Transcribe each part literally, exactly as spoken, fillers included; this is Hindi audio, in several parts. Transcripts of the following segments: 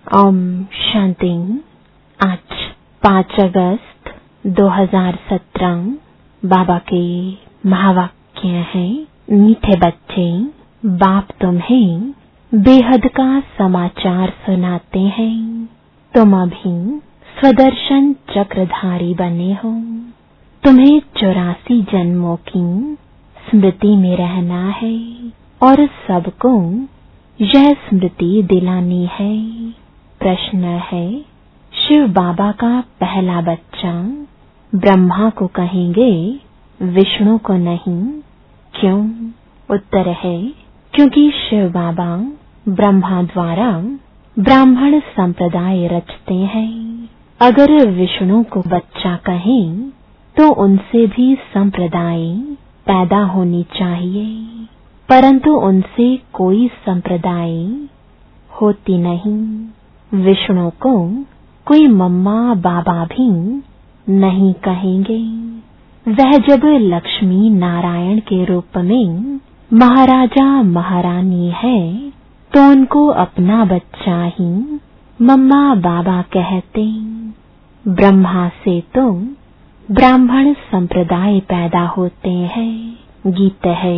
ओम शांति। आज पाँच अगस्त दो हज़ार सत्रह बाबा के महावाक्य हैं। मीठे बच्चे, बाप तुम्हें बेहद का समाचार सुनाते हैं। तुम अभी स्वदर्शन चक्रधारी बने हो। तुम्हें चौरासी जन्मों की स्मृति में रहना है और सबको यह स्मृति दिलानी है। प्रश्न है, शिव बाबा का पहला बच्चा ब्रह्मा को कहेंगे, विष्णु को नहीं, क्यों? उत्तर है, क्योंकि शिव बाबा ब्रह्मा द्वारा ब्राह्मण संप्रदाय रचते हैं। अगर विष्णु को बच्चा कहें तो उनसे भी संप्रदाय पैदा होनी चाहिए, परंतु उनसे कोई संप्रदाय होती नहीं। विष्णु को कोई मम्मा बाबा भी नहीं कहेंगे। वह जब लक्ष्मी नारायण के रूप में महाराजा महारानी है तो उनको अपना बच्चा ही मम्मा बाबा कहते। ब्रह्मा से तो ब्राह्मण संप्रदाय पैदा होते हैं। गीत है,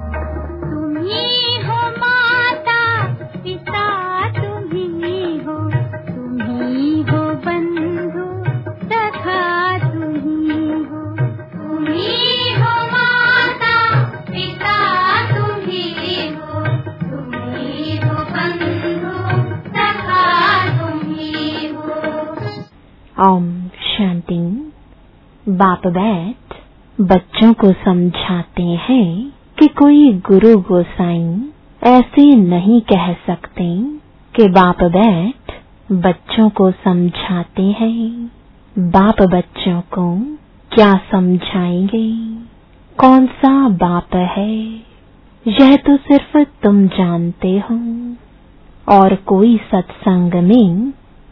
ओम शांति। बाप बैठ बच्चों को समझाते हैं कि कोई गुरु गोसाई ऐसे नहीं कह सकते कि बाप बैठ बच्चों को समझाते हैं। बाप बच्चों को क्या समझाएंगे? कौन सा बाप है यह तो सिर्फ तुम जानते हो, और कोई सत्संग में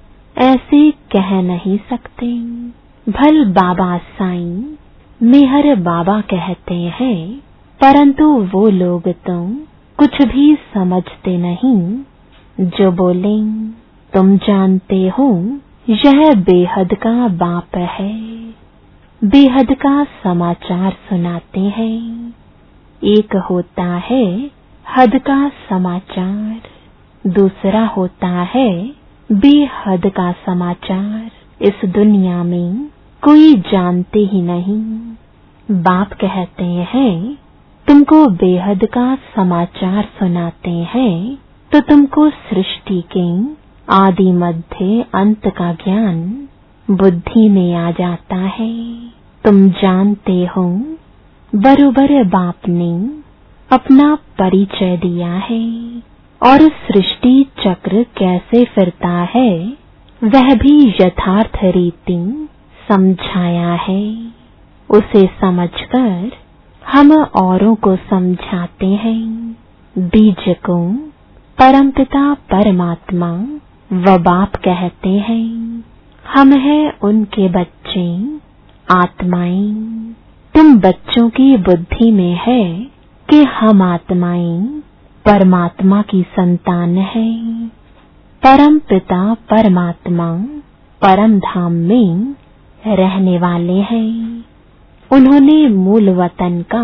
ऐसे कह नहीं सकते। भल बाबा साईं मेहर बाबा कहते हैं, परंतु वो लोग तो कुछ भी समझते नहीं। जो बोले तुम जानते हो यह बेहद का बाप है, बेहद का समाचार सुनाते हैं। एक होता है हद का समाचार, दूसरा होता है बेहद का समाचार। इस दुनिया में कोई जानते ही नहीं। बाप कहते हैं तुमको बेहद का समाचार सुनाते हैं तो तुमको सृष्टि के आदि मध्य अंत का ज्ञान बुद्धि में आ जाता है। तुम जानते हो बरोबर बाप ने अपना परिचय दिया है और सृष्टि चक्र कैसे फिरता है वह भी यथार्थ रीति समझाया है। उसे समझकर हम औरों को समझाते हैं। बीज को परमपिता परमात्मा व बाप कहते हैं। हम हैं उनके बच्चे, आत्माएं। तुम बच्चों की बुद्धि में है कि हम आत्माएं परमात्मा की संतान है। परम पिता परमात्मा परम धाम में रहने वाले हैं। उन्होंने मूल वतन का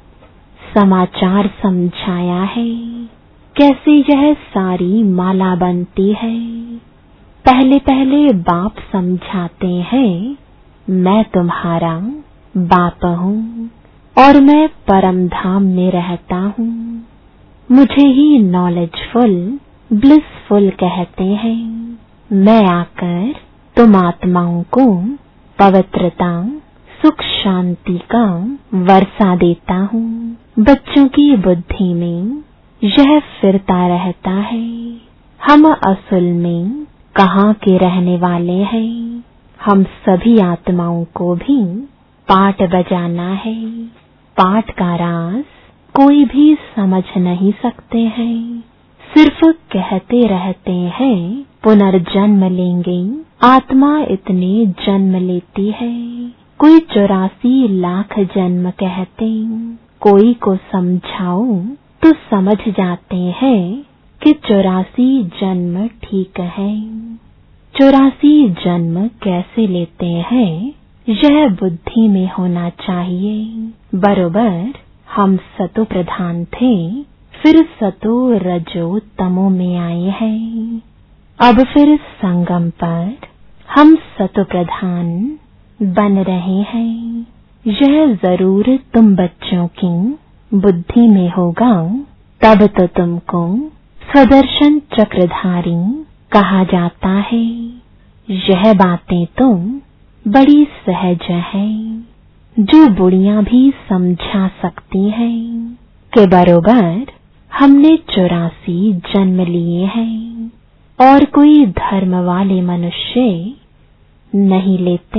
समाचार समझाया है, कैसे यह सारी माला बनती है। पहले पहले बाप समझाते हैं, मैं तुम्हारा बाप हूँ और मैं परम धाम में रहता हूँ। मुझे ही नॉलेजफुल ब्लिसफुल कहते हैं। मैं आकर तुम आत्माओं को पवित्रता सुख शांति का वर्षा देता हूँ। बच्चों की बुद्धि में यह फिरता रहता है, हम असल में कहाँ के रहने वाले हैं। हम सभी आत्माओं को भी पाठ बजाना है। पाठ का राज कोई भी समझ नहीं सकते हैं, सिर्फ कहते रहते हैं पुनर्जन्म लेंगे। आत्मा इतने जन्म लेती है, कोई चौरासी लाख जन्म कहते। कोई को समझाओ तो समझ जाते हैं कि चौरासी जन्म ठीक है। चौरासी जन्म कैसे लेते हैं यह बुद्धि में होना चाहिए। बरोबर हम सतो प्रधान थे, फिर सतो रजो तमो में आए हैं। अब फिर संगम पर हम सतो प्रधान बन रहे हैं। यह जरूर तुम बच्चों की बुद्धि में होगा, तब तो तुमको स्वदर्शन चक्रधारी कहा जाता है। यह बातें तो बड़ी सहज है, जो बुढ़ियां भी समझा सकती हैं कि बरोबर हमने चौरासी जन्म लिए हैं और कोई धर्म वाले मनुष्य नहीं लेते।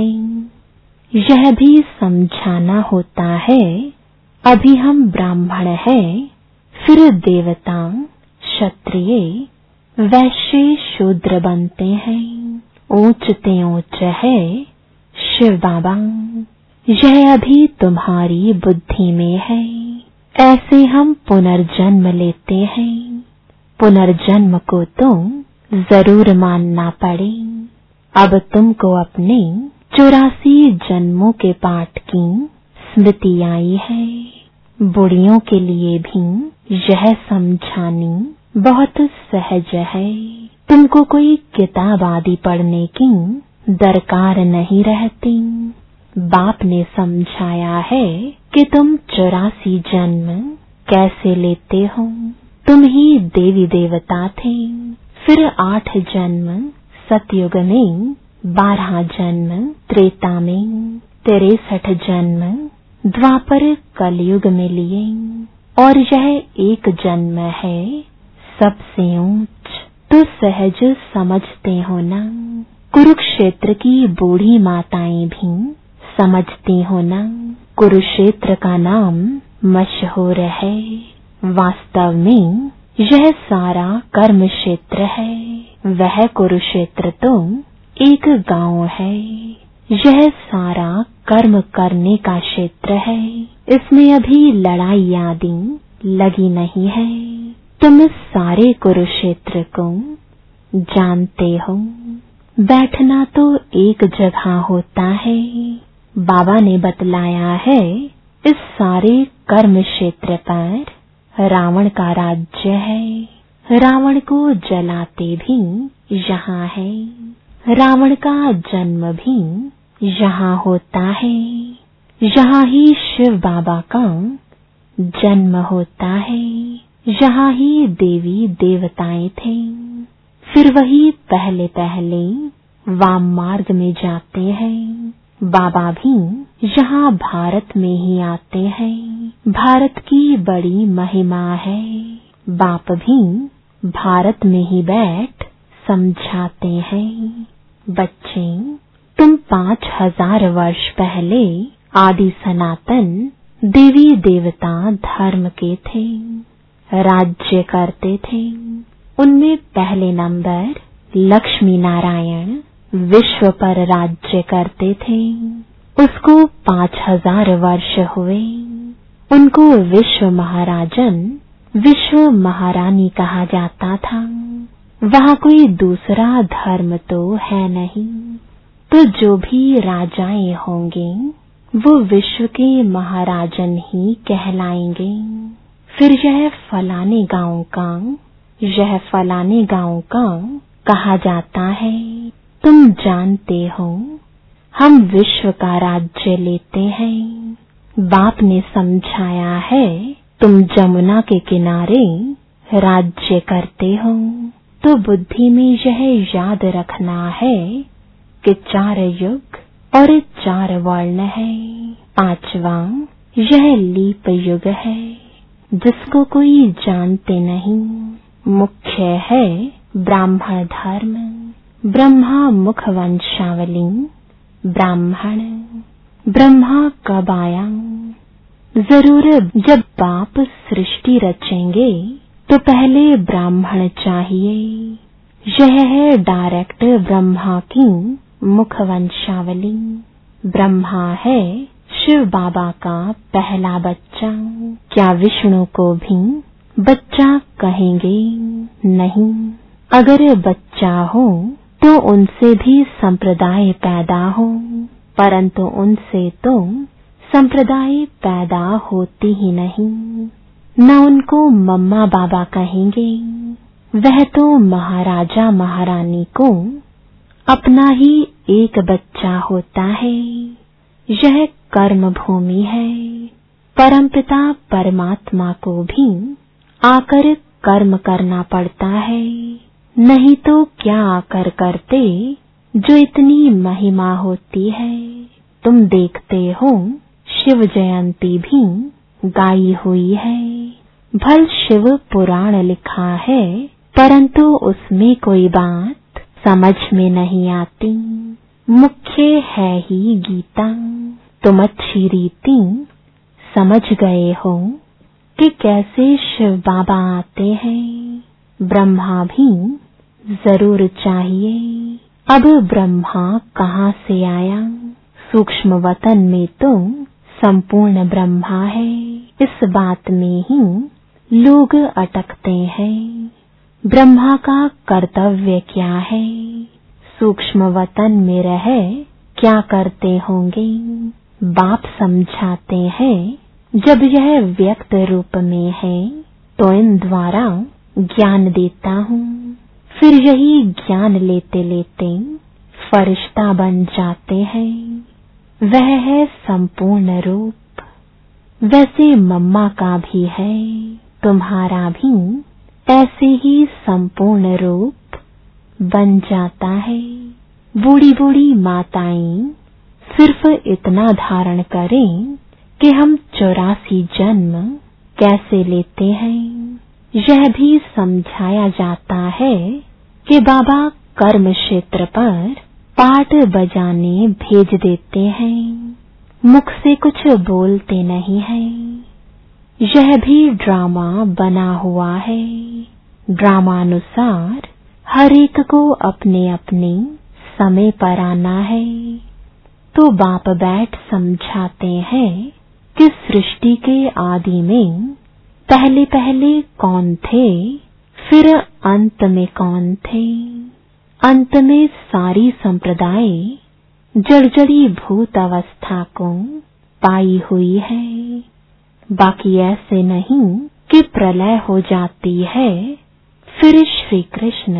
यह भी समझाना होता है, अभी हम ब्राह्मण हैं, फिर देवता, क्षत्रिय, वैश्य, शूद्र बनते हैं। ऊंच ते ऊंच है शिव बाबा। यह अभी तुम्हारी बुद्धि में है। ऐसे हम पुनर्जन्म लेते हैं। पुनर्जन्म को तो जरूर मानना पड़े। अब तुमको अपने चौरासी जन्मों के पाठ की स्मृति आई है। बुढ़ियों के लिए भी यह समझानी बहुत सहज है। तुमको कोई किताब आदि पढ़ने की दरकार नहीं रहती। बाप ने समझाया है कि तुम चौरासी जन्म कैसे लेते हो। तुम ही देवी देवता थे, फिर आठ जन्म सतयुग में, बारह जन्म त्रेता में, तिरसठ जन्म द्वापर कलयुग में लिए, और यह एक जन्म है सबसे ऊंच। तो सहज समझते हो ना। कुरुक्षेत्र की बूढ़ी माताएं भी समझती हो ना। कुरुक्षेत्र का नाम मशहूर है। वास्तव में यह सारा कर्म क्षेत्र है। वह कुरुक्षेत्र तो एक गांव है। यह सारा कर्म करने का क्षेत्र है। इसमें अभी लड़ाई आदि लगी नहीं है। तुम इस सारे कुरुक्षेत्र को जानते हो। बैठना तो एक जगह होता है। बाबा ने बतलाया है, इस सारे कर्म क्षेत्र पर रावण का राज्य है। रावण को जलाते भी यहाँ है। रावण का जन्म भी यहाँ होता है। यहाँ ही शिव बाबा का जन्म होता है। यहाँ ही देवी देवताएं थे। फिर वही पहले पहले वाम मार्ग में जाते हैं। बाबा भी यहाँ भारत में ही आते हैं। भारत की बड़ी महिमा है। बाप भी भारत में ही बैठ समझाते हैं। बच्चे, तुम पांच हजार वर्ष पहले आदि सनातन देवी देवता धर्म के थे, राज्य करते थे। उनमें पहले नंबर लक्ष्मी नारायण विश्व पर राज्य करते थे। उसको पांच हजार वर्ष हुए। उनको विश्व महाराजन, विश्व महारानी कहा जाता था। वहाँ कोई दूसरा धर्म तो है नहीं। तो जो भी राजाएं होंगे वो विश्व के महाराजन ही कहलाएंगे। फिर यह फलाने गांव का, यह फलाने गांव का कहा जाता है। तुम जानते हो, हम विश्व का राज्य लेते हैं। बाप ने समझाया है, तुम जमुना के किनारे राज्य करते हो। तो बुद्धि में यह याद रखना है कि चार युग और चार वर्ण है। पांचवा यह लीप युग है, जिसको कोई जानते नहीं। मुख्य है ब्राह्मण धर्म, ब्रह्मा मुख वंशावली। ब्राह्मण, ब्रह्मा कब आया? जरूर जब बाप सृष्टि रचेंगे तो पहले ब्राह्मण चाहिए। यह है डायरेक्ट ब्रह्मा की मुख वंशावली। ब्रह्मा है शिव बाबा का पहला बच्चा। क्या विष्णु को भी बच्चा कहेंगे? नहीं। अगर बच्चा हो तो उनसे भी संप्रदाय पैदा हो, परंतु उनसे तो संप्रदाय पैदा होती ही नहीं। न उनको मम्मा बाबा कहेंगे, वह तो महाराजा महारानी को अपना ही एक बच्चा होता है। यह कर्म भूमि है। परमपिता परमात्मा को भी आकर कर्म करना पड़ता है, नहीं तो क्या आकर करते जो इतनी महिमा होती है। तुम देखते हो शिव जयंती भी गाई हुई है। भल शिव पुराण लिखा है, परंतु उसमें कोई बात समझ में नहीं आती। मुख्य है ही गीता। तुम अच्छी रीति समझ गए हो कि कैसे शिव बाबा आते हैं। ब्रह्मा भी जरूर चाहिए। अब ब्रह्मा कहाँ से आया? सूक्ष्म वतन में तो संपूर्ण ब्रह्मा है। इस बात में ही लोग अटकते हैं। ब्रह्मा का कर्तव्य क्या है? सूक्ष्म वतन में रह क्या करते होंगे? बाप समझाते हैं, जब यह व्यक्त रूप में है तो इन द्वारा ज्ञान देता हूँ। फिर यही ज्ञान लेते लेते फरिश्ता बन जाते हैं। वह है संपूर्ण रूप। वैसे मम्मा का भी है, तुम्हारा भी ऐसे ही संपूर्ण रूप बन जाता है। बूढ़ी बूढ़ी माताएं सिर्फ इतना धारण करें कि हम चौरासी जन्म कैसे लेते हैं। यह भी समझाया जाता है कि बाबा कर्म क्षेत्र पर पाट बजाने भेज देते हैं, मुख से कुछ बोलते नहीं हैं। यह भी ड्रामा बना हुआ है। ड्रामानुसार हर एक को अपने अपने समय पर आना है। तो बाप बैठ समझाते हैं कि सृष्टि के आदि में पहले पहले कौन थे, फिर अंत में कौन थे। अंत में सारी संप्रदाय जर्जरी भूत अवस्था को पाई हुई है। बाकी ऐसे नहीं कि प्रलय हो जाती है, फिर श्री कृष्ण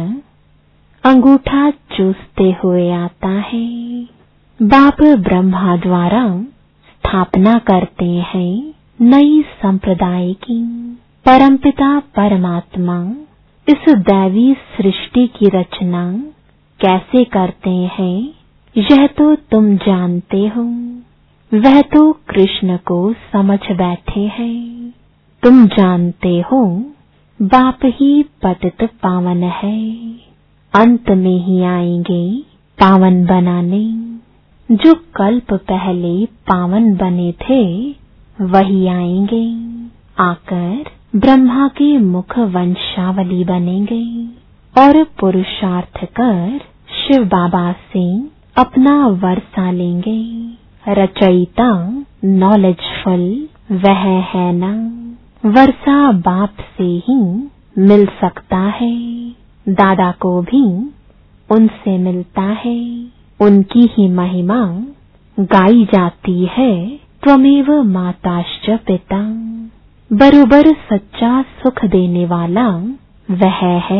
अंगूठा चूसते हुए आता है। बाप ब्रह्मा द्वारा स्थापना करते हैं नई संप्रदाय की। परमपिता परमात्मा इस दैवी सृष्टि की रचना कैसे करते हैं, यह तो तुम जानते हो। वह तो कृष्ण को समझ बैठे हैं। तुम जानते हो बाप ही पतित पावन है। अंत में ही आएंगे पावन बनाने। जो कल्प पहले पावन बने थे वही आएंगे, आकर ब्रह्मा के मुख वंशावली बनेंगे और पुरुषार्थ कर शिव बाबा से अपना वर्षा लेंगे। रचयिता नॉलेजफुल वह है ना, वर्षा बाप से ही मिल सकता है। दादा को भी उनसे मिलता है। उनकी ही महिमा गाई जाती है। त्वमेव माताश्च पिता। बरोबर सच्चा सुख देने वाला वह है।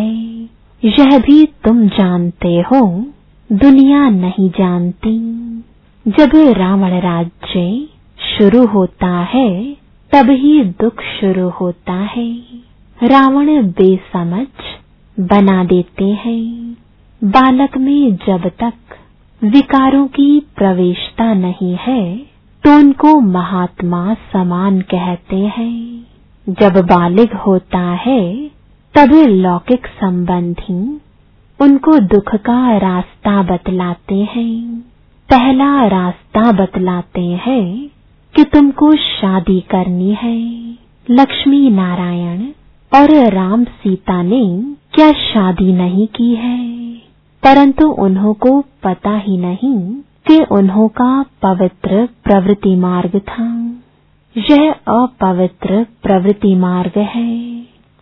यह भी तुम जानते हो, दुनिया नहीं जानती। जब रावण राज्य शुरू होता है तब ही दुख शुरू होता है। रावण बेसमझ बना देते हैं। बालक में जब तक विकारों की प्रवेशता नहीं है तो उनको महात्मा समान कहते हैं। जब बालिग होता है तब लौकिक संबंधी उनको दुख का रास्ता बतलाते हैं। पहला रास्ता बतलाते हैं कि तुमको शादी करनी है। लक्ष्मी नारायण और राम सीता ने क्या शादी नहीं की है, परंतु उन्हों को पता ही नहीं कि उन्हों का पवित्र प्रवृत्ति मार्ग था। यह अपवित्र प्रवृत्ति मार्ग है।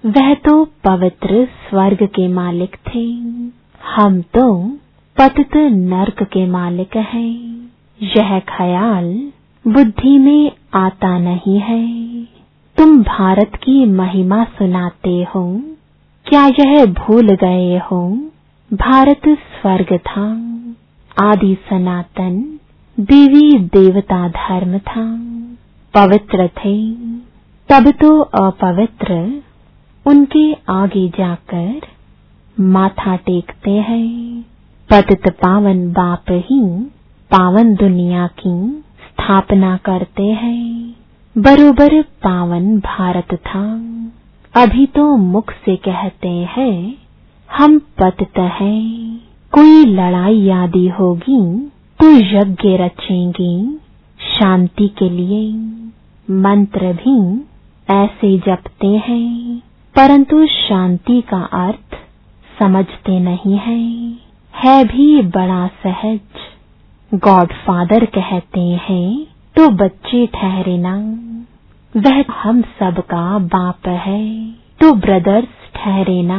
वह तो पवित्र स्वर्ग के मालिक थे, हम तो पतित नरक के मालिक हैं। यह ख्याल बुद्धि में आता नहीं है। तुम भारत की महिमा सुनाते हो, क्या यह भूल गए हो भारत स्वर्ग था, आदि सनातन देवी देवता धर्म था, पवित्र थे। तब तो अपवित्र उनके आगे जाकर माथा टेकते हैं। पतित पावन बाप ही पावन दुनिया की स्थापना करते हैं। बरोबर पावन भारत था। अभी तो मुख से कहते हैं हम पतित हैं। कोई लड़ाई आदि होगी तो यज्ञ रचेंगे शांति के लिए। मंत्र भी ऐसे जपते हैं, परंतु शांति का अर्थ समझते नहीं हैं। है भी बड़ा सहज। गॉडफादर कहते हैं तो बच्चे ठहरे ना। वह हम सबका बाप है तो ब्रदर्स ठहरे ना।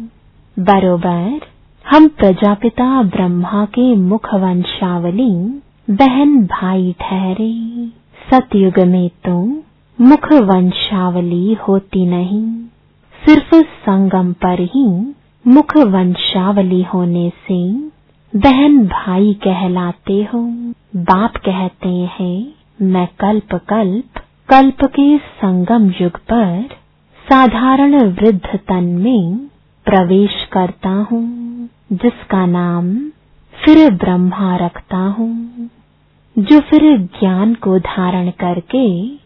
बरोबर हम प्रजापिता ब्रह्मा के मुख वंशावली बहन भाई ठहरे। सतयुग में तो मुख वंशावली होती नहीं, सिर्फ संगम पर ही मुख वंशावली होने से बहन भाई कहलाते हो। बाप कहते हैं मैं कल्प कल्प कल्प के संगम युग पर साधारण वृद्ध तन में प्रवेश करता हूँ, जिसका नाम फिर ब्रह्मा रखता हूँ, जो फिर ज्ञान को धारण करके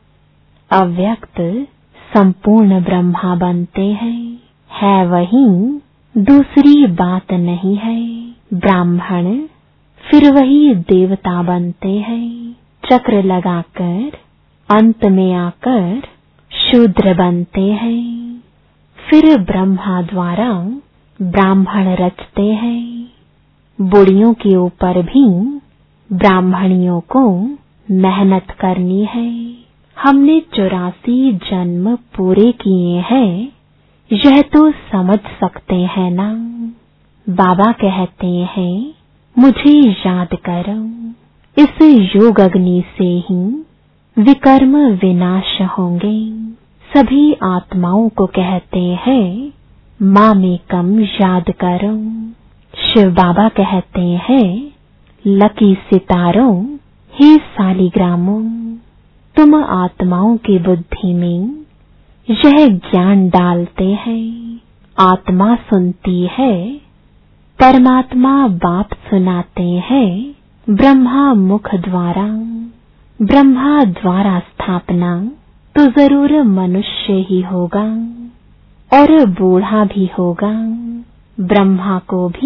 अव्यक्त संपूर्ण ब्रह्मा बनते हैं। है वही, दूसरी बात नहीं है। ब्राह्मण फिर वही देवता बनते हैं। चक्र लगाकर अंत में आकर शूद्र बनते हैं। फिर ब्रह्मा द्वारा ब्राह्मण रचते हैं। बुढ़ियों के ऊपर भी ब्राह्मणियों को मेहनत करनी है। हमने चौरासी जन्म पूरे किए हैं, यह तो समझ सकते हैं ना। बाबा कहते हैं मुझे याद करो, इस योग अग्नि से ही विकर्म विनाश होंगे। सभी आत्माओं को कहते हैं माँ में कम याद करो। शिव बाबा कहते हैं लकी सितारों हे सालिग्रामों, तुम आत्माओं की बुद्धि में यह ज्ञान डालते हैं। आत्मा सुनती है, परमात्मा बाप सुनाते हैं ब्रह्मा मुख द्वारा। ब्रह्मा द्वारा स्थापना तो जरूर मनुष्य ही होगा और बूढ़ा भी होगा। ब्रह्मा को भी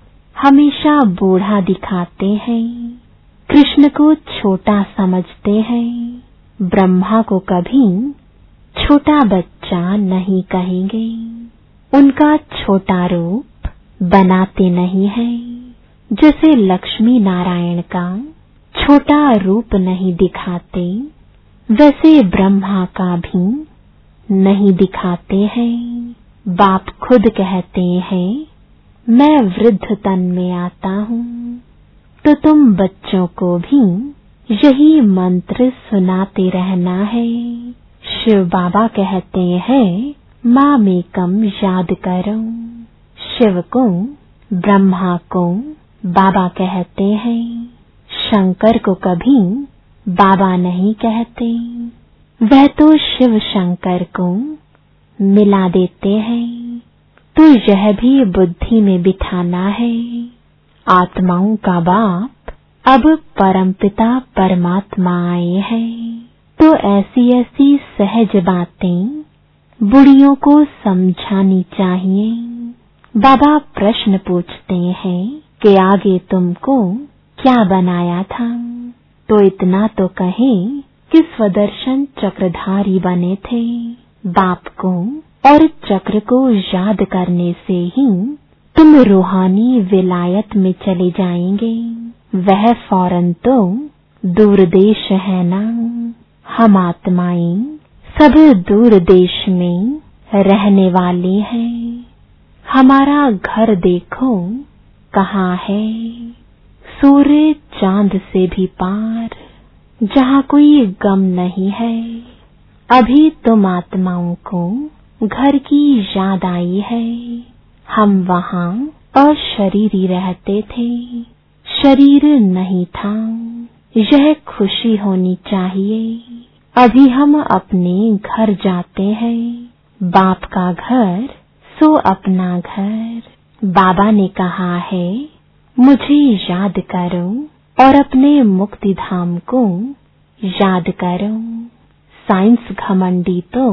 हमेशा बूढ़ा दिखाते हैं, कृष्ण को छोटा समझते हैं। ब्रह्मा को कभी छोटा बच्चा नहीं कहेंगे। उनका छोटा रूप बनाते नहीं है, जैसे लक्ष्मी नारायण का छोटा रूप नहीं दिखाते, वैसे ब्रह्मा का भी नहीं दिखाते हैं। बाप खुद कहते हैं मैं वृद्ध तन में आता हूँ, तो तुम बच्चों को भी यही मंत्र सुनाते रहना है। शिव बाबा कहते हैं माँ में कम याद करो। शिव को ब्रह्मा को बाबा कहते हैं, शंकर को कभी बाबा नहीं कहते। वह तो शिव शंकर को मिला देते हैं। तो यह भी बुद्धि में बिठाना है। आत्माओं का बाप अब परमपिता परमात्मा आए हैं, तो ऐसी ऐसी सहज बातें बुढ़ियों को समझानी चाहिए। बाबा प्रश्न पूछते हैं कि आगे तुमको क्या बनाया था, तो इतना तो कहें कि स्वदर्शन चक्रधारी बने थे। बाप को और चक्र को याद करने से ही तुम रूहानी विलायत में चले जाएंगे। वह फौरन तो दूर देश है ना। हम आत्माएं सब दूर देश में रहने वाले हैं। हमारा घर देखो कहाँ है, सूर्य चांद से भी पार, जहाँ कोई गम नहीं है। अभी तुम आत्माओं को घर की याद आई है। हम वहाँ अशरीरी रहते थे, शरीर नहीं था। यह खुशी होनी चाहिए। अभी हम अपने घर जाते हैं। बाप का घर सो अपना घर। बाबा ने कहा है, मुझे याद करो और अपने मुक्ति धाम को याद करो। साइंस घमंडी तो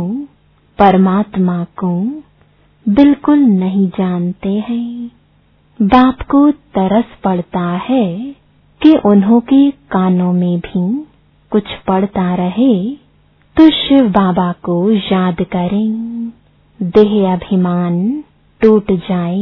परमात्मा को बिल्कुल नहीं जानते हैं। बाप को तरस पड़ता है कि उन्हों के कानों में भी कुछ पड़ता रहे तो शिव बाबा को याद करें। देह अभिमान टूट जाए।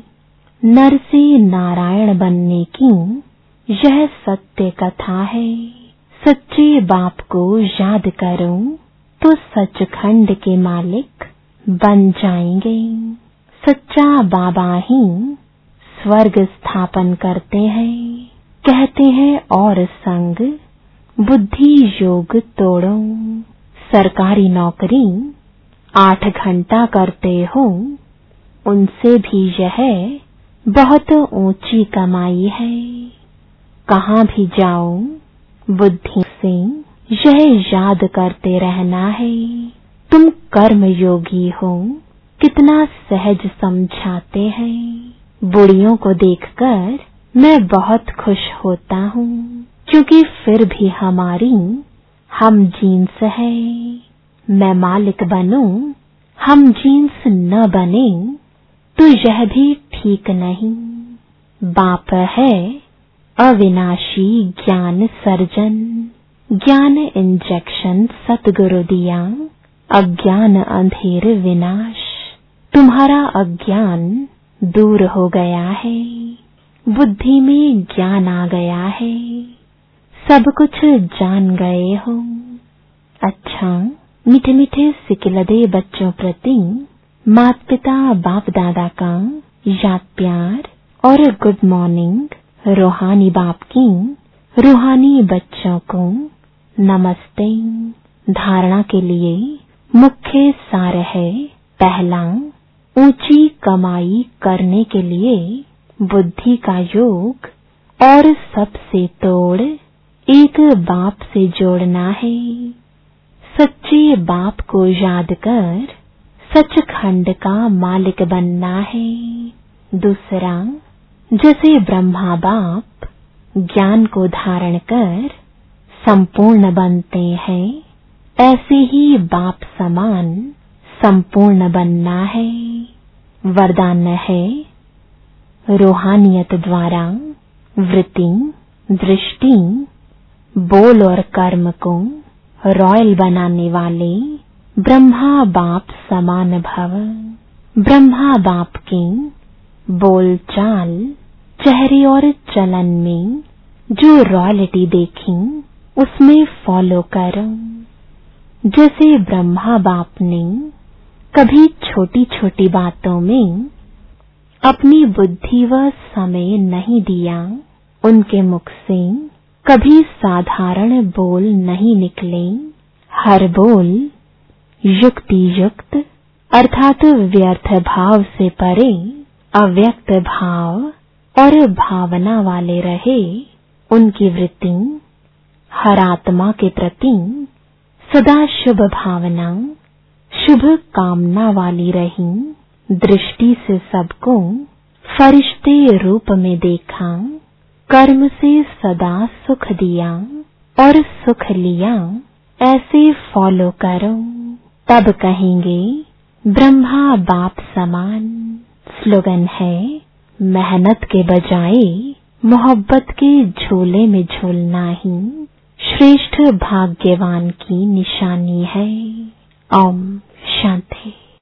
नर से नारायण बनने की यह सत्य कथा है। सच्चे बाप को याद करो तो सचखंड के मालिक बन जाएंगे। सच्चा बाबा ही स्वर्ग स्थापन करते हैं। कहते हैं और संग बुद्धि योग तोड़ो। सरकारी नौकरी आठ घंटा करते हो, उनसे भी यह बहुत ऊंची कमाई है। कहाँ भी जाओ बुद्धि से यह याद करते रहना है, तुम कर्म योगी हो। कितना सहज समझाते हैं। बुढ़ियों को देखकर मैं बहुत खुश होता हूँ, क्योंकि फिर भी हमारी हम जीन्स है। मैं मालिक बनूं, हम जीन्स न बने तो यह भी ठीक नहीं। बाप है अविनाशी ज्ञान सर्जन। ज्ञान इंजेक्शन सतगुरु दिया, अज्ञान अंधेर विनाश। तुम्हारा अज्ञान दूर हो गया है, बुद्धि में ज्ञान आ गया है, सब कुछ जान गए हो। अच्छा, मीठे मीठे सिकिलदे बच्चों प्रति माता पिता बाप दादा का याद प्यार और गुड मॉर्निंग। रूहानी बाप की रूहानी बच्चों को नमस्ते। धारणा के लिए मुख्य सार है, पहला, ऊंची कमाई करने के लिए बुद्धि का योग और सबसे तोड़ एक बाप से जोड़ना है। सच्चे बाप को याद कर सचखंड का मालिक बनना है। दूसरा, जैसे ब्रह्मा बाप ज्ञान को धारण कर संपूर्ण बनते हैं, ऐसे ही बाप समान संपूर्ण बनना है। वरदान है, रूहानियत द्वारा वृत्ति, दृष्टि, बोल और कर्म को रॉयल बनाने वाले ब्रह्मा बाप समान भव। ब्रह्मा बाप के बोल चाल, चेहरे और चलन में जो रॉयल्टी देखी उसमें फॉलो करो। जैसे ब्रह्मा बाप ने कभी छोटी छोटी बातों में अपनी बुद्धि व समय नहीं दिया, उनके मुख से कभी साधारण बोल नहीं निकले। हर बोल युक्ति युक्त अर्थात व्यर्थ भाव से परे अव्यक्त भाव और भावना वाले रहे। उनकी वृत्ति हर आत्मा के प्रति सदा शुभ भावना, शुभ कामना वाली रही। दृष्टि से सबको फरिश्ते रूप में देखा, कर्म से सदा सुख दिया और सुख लिया। ऐसे फॉलो करो, तब कहेंगे ब्रह्मा बाप समान। स्लोगन है, मेहनत के बजाय मोहब्बत के झूले में झूलना ही श्रेष्ठ भाग्यवान की निशानी है। ओम शांति।